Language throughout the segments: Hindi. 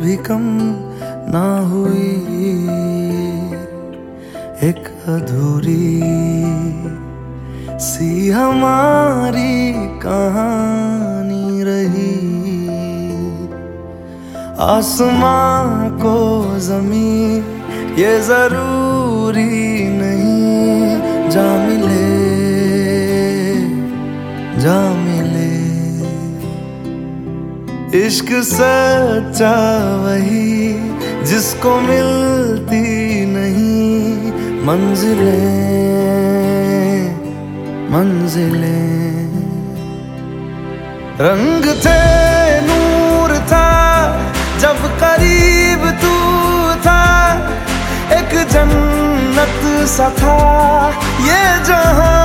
भी कम ना हुई, एक अधूरी सी हमारी कहानी रही। आसमां को ज़मीन ये जरूरी नहीं, जा मिले जा मिले। इश्क सच्चा वही जिसको मिलती नहीं मंजिलें मंजिलें। रंग थे नूर था जब करीब तू था, एक जन्नत सा था ये जहां।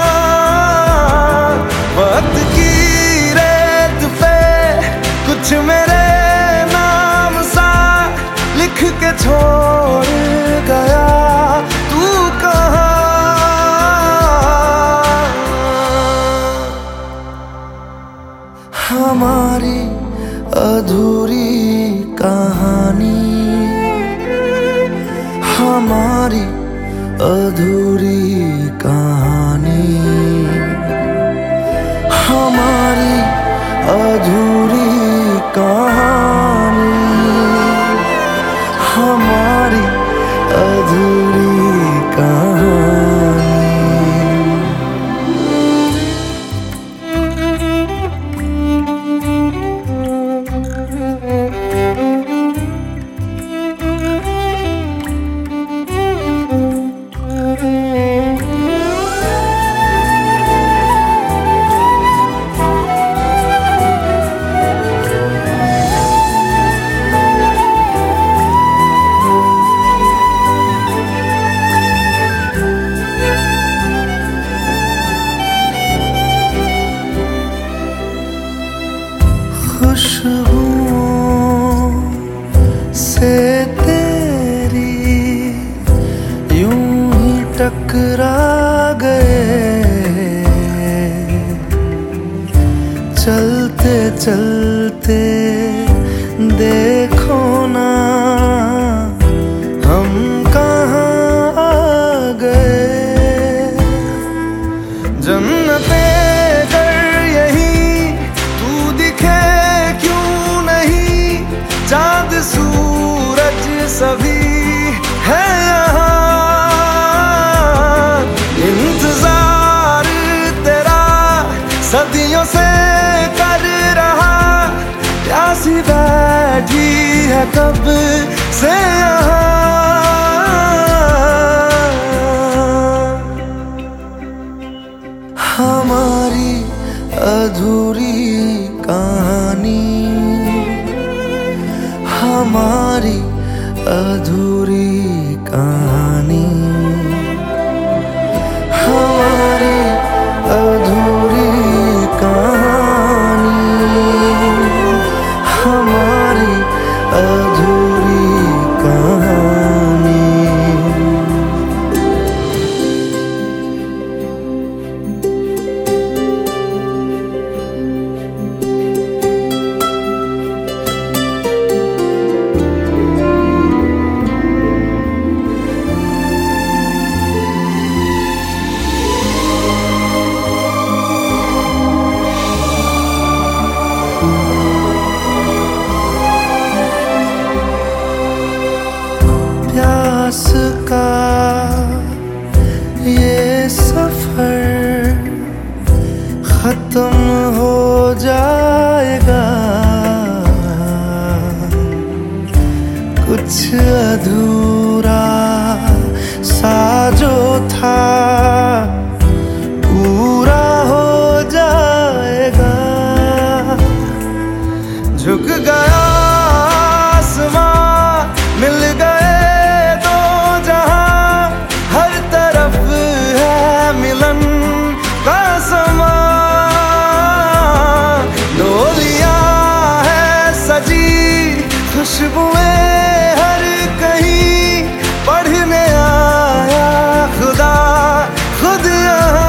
वक्त की रेत पे कुछ मेरे नाम सा लिख के छोड़ गया, तू कहाँ? हमारी अधूरी कहानी, हमारी अधूरी कहानी, हमारी अधूरी कहानी, हमारी अधूरी कहानी। खुशबुओं से तेरी यूं ही टकरा गए, चलते चलते देखो ना हम कहाँ आ गए। जन्नते चाँद सूरज सभी है यहाँ, इंतजार तेरा सदियों से कर रहा, प्यासी बैठी है कब से यहाँ। हमारी अधूरी कहानी, हमारी अधूरी कहानी, हमारी अधूरी कहानी, हमारी अधूरी कहानी। प्यास का ये सफर खत्म हो जाएगा, कुछ अधूरा सा जो था पूरा हो जाएगा। झुक गया आसमां, मिल गए दो जहां, हर तरफ है मिलन का समा। डोलियां है सजी, खुशबुएं हर कहीं, पढ़ने आया खुदा खुद यहाँ।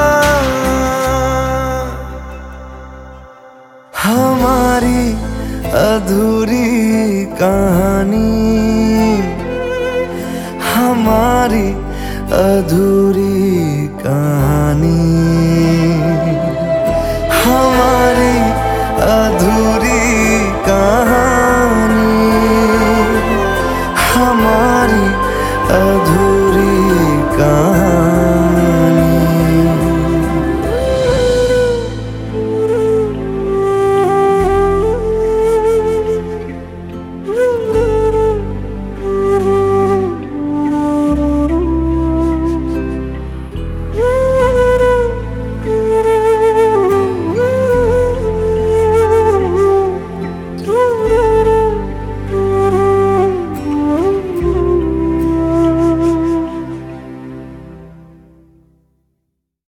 हमारी अधूरी कहानी, हमारी अधूरी